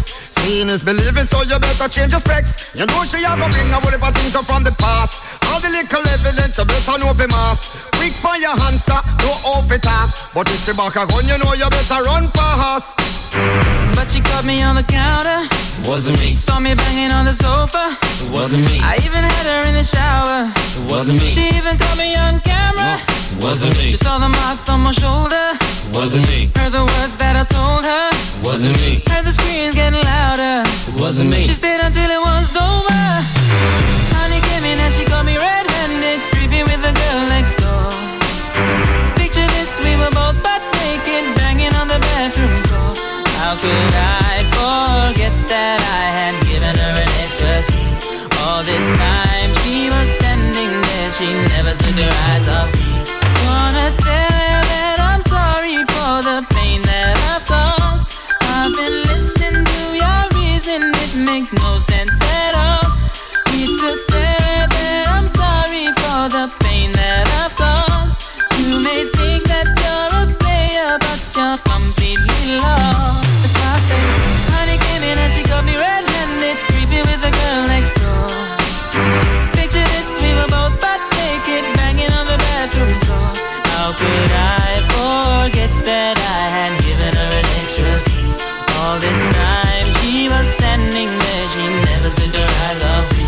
Seeing is believing, so you better change your specs. You know she a go bring a whole heap of things up from the past. All the little evidence, you better know the mass. Quick for your answer, no off it up. But if she back a gun, you know you better run fast. But she caught me on the counter. Wasn't me. Saw me banging on the sofa. Wasn't me. I even had her in the shower. Wasn't me. She even caught me on camera. Wasn't me. She saw the marks on my shoulder. Wasn't me. Heard the words that I told her. Wasn't me. Heard the screams getting louder. Wasn't me. She stayed until it was over. Honey came in and she got me red-handed, creepy with the girl next door. Picture this, we were both butt naked, banging on the bathroom door. How could I forget that I had given her an extra key? All this time she was standing there, she never took her eyes off me. Wanna tell her that I'm sorry for the pain that I've caused. I've been listening to your reason, it makes no sense at all. Need to tell her that I'm sorry for the pain that I've caused. You may think that you're a player, but you're completely lost. That's why I say, honey came in and she got me red-handed, creepy with the girl next door. Picture this, we were both butt naked, banging on the bathroom door. How could I forget that I had given her an extra key? All this time she was standing there, she never took her eyes off me.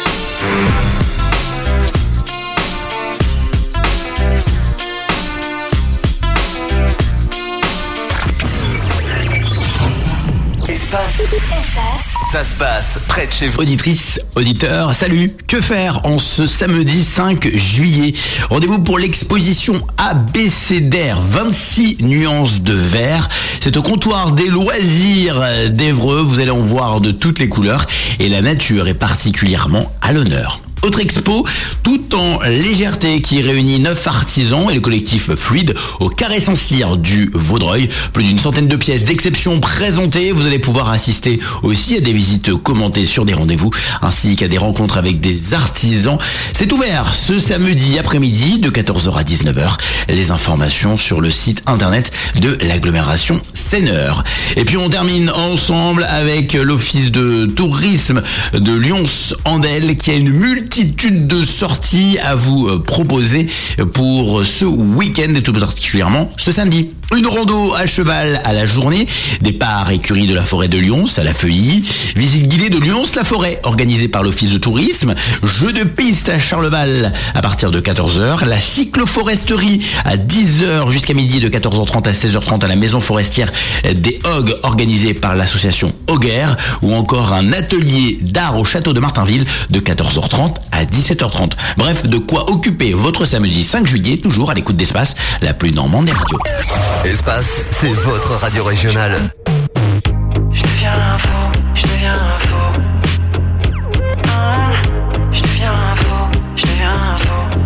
Espace. Ça se passe près de chez vous. Auditrices, auditeurs, salut. Que faire en ce samedi cinq juillet? Rendez-vous pour l'exposition abécédaire vingt-six nuances de vert. C'est au comptoir des loisirs d'Évreux. Vous allez en voir de toutes les couleurs et la nature est particulièrement à l'honneur. Autre expo, tout en légèreté, qui réunit neuf artisans et le collectif Fluide au Carré Saint-Cyr du Vaudreuil. Plus d'une centaine de pièces d'exception présentées. Vous allez pouvoir assister aussi à des visites commentées sur des rendez-vous, ainsi qu'à des rencontres avec des artisans. C'est ouvert ce samedi après-midi de quatorze heures à dix-neuf heures. Les informations sur le site internet de l'agglomération Seineur. Et puis on termine ensemble avec l'office de tourisme de Lyons-Andelle qui a une multitude de sorties à vous proposer pour ce week-end et tout particulièrement ce samedi. Une rando à cheval à la journée, départ écurie de la forêt de Lyons à la Feuilly, visite guidée de Lyons-la-Forêt organisée par l'office de tourisme, jeu de piste à Charleval à partir de quatorze heures, la cycloforesterie à dix heures jusqu'à midi de quatorze heures trente à seize heures trente à la maison forestière des Hogues organisée par l'association Hoguer, ou encore un atelier d'art au château de Martinville de quatorze heures trente à dix-sept heures trente. Bref, de quoi occuper votre samedi cinq juillet, toujours à l'écoute d'Espace, la plus normande des radios. Espace, c'est votre radio régionale. Je deviens un fou, je deviens un fou. Ah, je deviens un fou, je deviens un fou.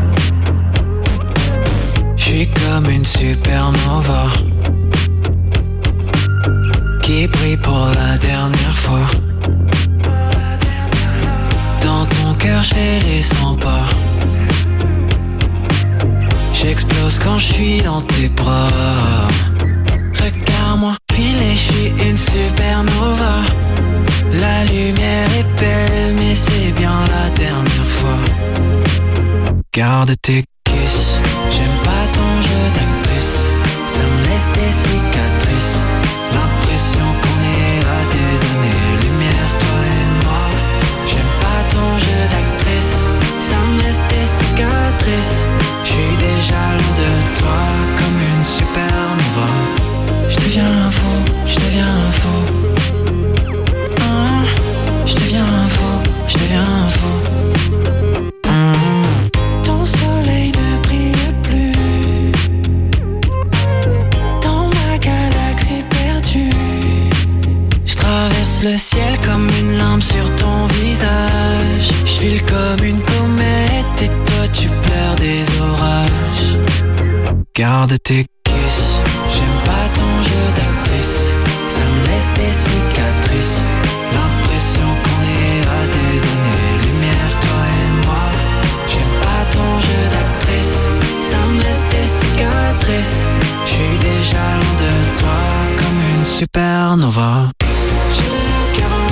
Je suis comme une supernova qui brille pour la dernière fois. Dans ton cœur, je fais les cent pas. J'explose quand je suis dans tes bras. Regarde-moi filer, je suis une supernova. La lumière est belle, mais c'est bien la dernière fois. Garde tes kisses, j'aime pas ton jeu d'actrice. Ça me laisse des cicatrices. L'impression qu'on est à des années-lumière, toi et moi. J'aime pas ton jeu d'actrice. Ça me laisse des cicatrices. Je suis déjà loin de toi comme une supernova. Je deviens un fou, je deviens un fou. Ah, je deviens un fou, je deviens un fou. Ah. Ton soleil ne brille plus dans ma galaxie perdue. Je traverse le ciel comme une lampe sur ton visage. Je file comme une comète et toi tu pleures des orages. Garde tes kisses, j'aime pas ton jeu d'actrice. Ça me laisse des cicatrices. L'impression qu'on est à des années-lumière, toi et moi. J'aime pas ton jeu d'actrice. Ça me laisse des cicatrices. Je suis déjà loin de toi comme une supernova. J'ai le cœur en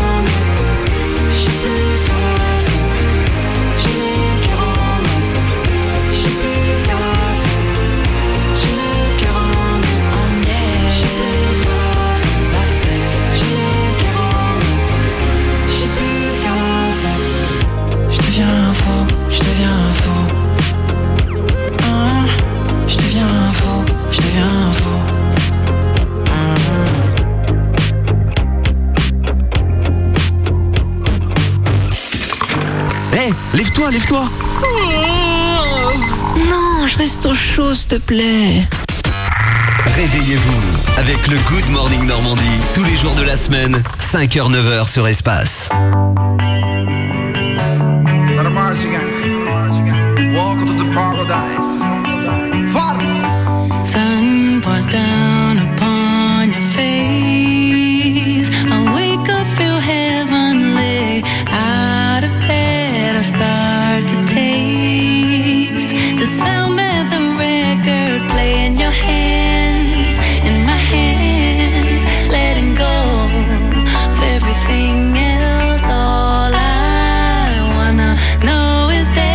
Lève-toi, lève-toi. Non, je reste au chaud, s'il te plaît. Réveillez-vous avec le Good Morning Normandie, tous les jours de la semaine, cinq heures neuf heures sur Espace. Welcome to the paradise. Sun pours down upon your face. I wake up, feel heavenly. Out of bed, I start to taste the sound that the record play in your hands, in my hands, letting go of everything else. All I wanna know is this.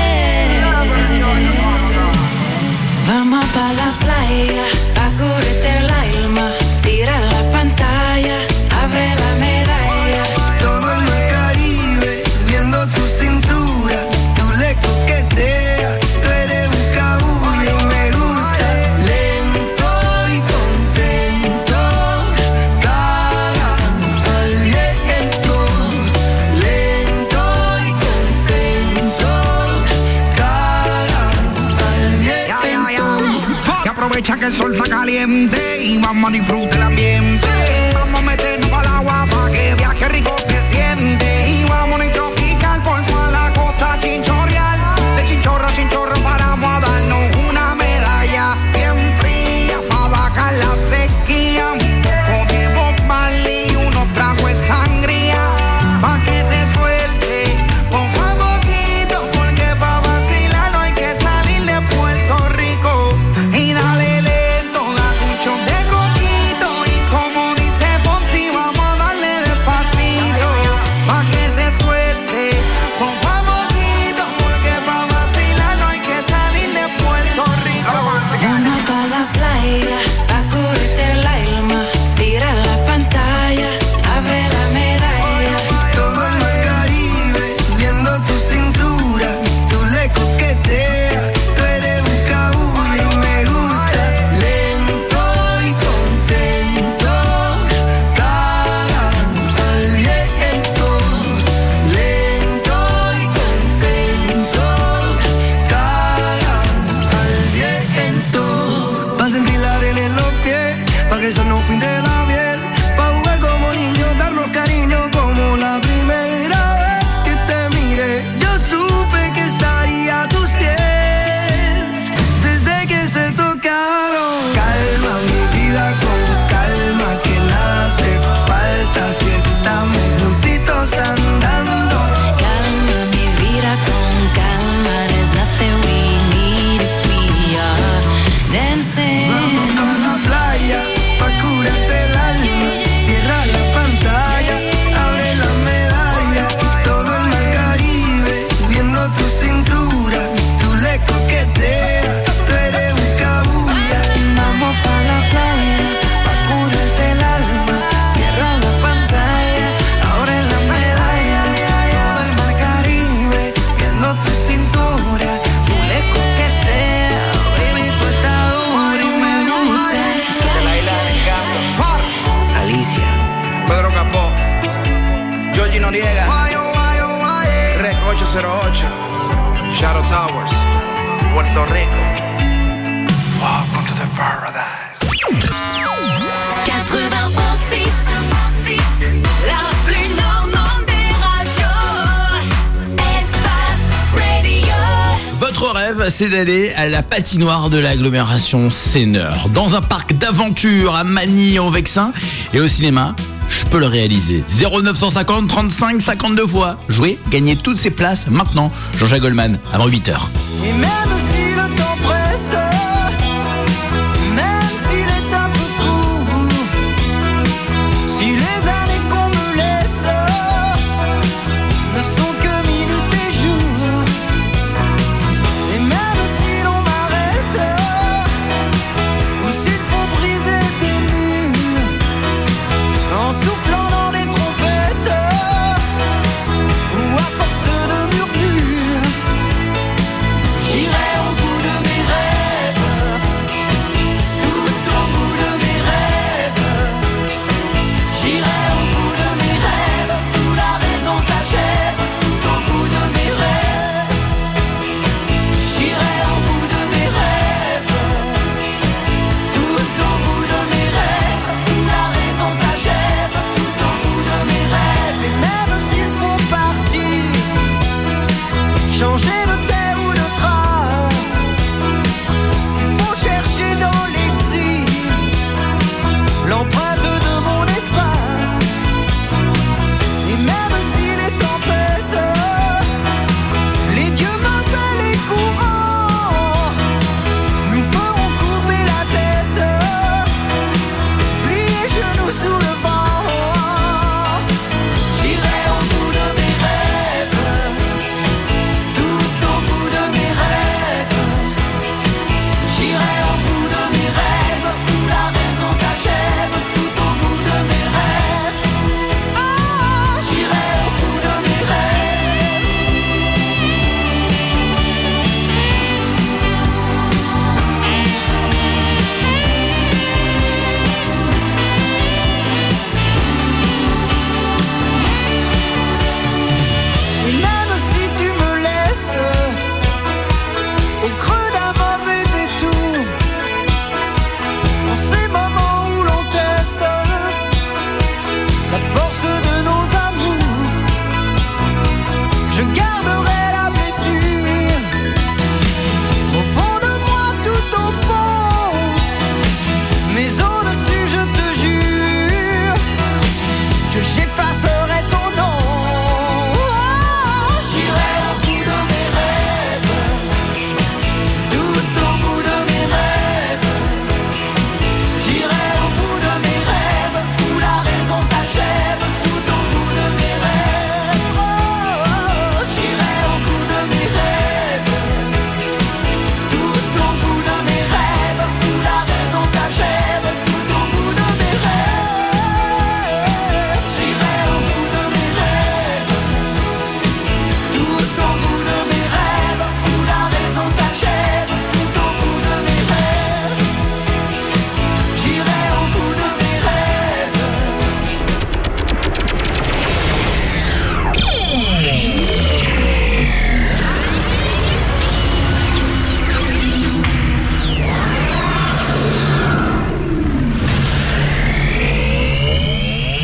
Vamos pa' la playa, pa' curarte el alma. Cierra la pantalla, abre la medalla. Todo en el Caribe, viendo tu cintura. Tú le coqueteas, tú eres un cabullo y me gusta. Lento y contento, cagando al viento. Lento y contento, cagando al viento. Que aprovecha que el sol está caliente y vamos a disfrutar el ambiente. Vamos a meternos al agua para que vea que rico se siente. Y vamos a tropical por toda la costa chinchorreal. De chinchorro a chinchorro paramos a darnos una medalla bien fría para bajar la sequía. Un poco de Bob Marley y unos tragos de sangría pa' que te suelte poco a poquito, porque pa' vacilar no hay que salir de Puerto Rico. Y dale lento, da mucho de coquito. Y como dice Fonsi, vamos a darle despacito pa' que se suelte poco a poquito, porque pa' vacilar no hay que salir de Puerto Rico. Vamos pa' la playa, pa' curarte el alma. Cierra la pantalla, abre la medalla. Todo en el Caribe, viendo tu cintura. Tú le coqueteas, tú eres un cabullo y me gusta. Lento y contento, cagando al viento. Lento y contento, cagando al viento. Pa' sentir la arena en los pies, pa' que eso no pinte la piel. Pa' jugar como niños, darnos cariño como la primera vez que te miré. Yo supe que estaría a tus pies desde que se tocaron. Calma mi vida con calma, que nada hace falta si estamos juntitos andando. Calma mi vida con calma. There's nothing we need if we are dancing. Vamos a la playa, pa' curarte el alma. Cierra la pantalla, abre la medalla. Todo en el Caribe, viendo tu cintura. Tú le coqueteas, tú eres un cabulla. Vamos pa' la playa, pa' curarte el alma. Cierra la pantalla, abre la medalla. Todo en el Caribe, viendo tu cintura. Tú le coqueteas, baby, tú estás dura y me gusta. Alicia, Pedro Capó, Georgie Noriega, Rec ocho cero ocho, Shadow Towers, Puerto Rico. Welcome to the paradise. quatre-vingt-onze six, la plus normande des radios. Espace Radio. Votre rêve, c'est d'aller à la patinoire de l'agglomération Seineur, dans un parc d'aventure à Magny en Vexin et au cinéma. Je peux le réaliser. zéro neuf cent cinquante trente-cinq cinquante-deux fois. Jouez, gagnez toutes ces places maintenant. Jean-Jacques Goldman, avant huit heures. Et même si le sang presse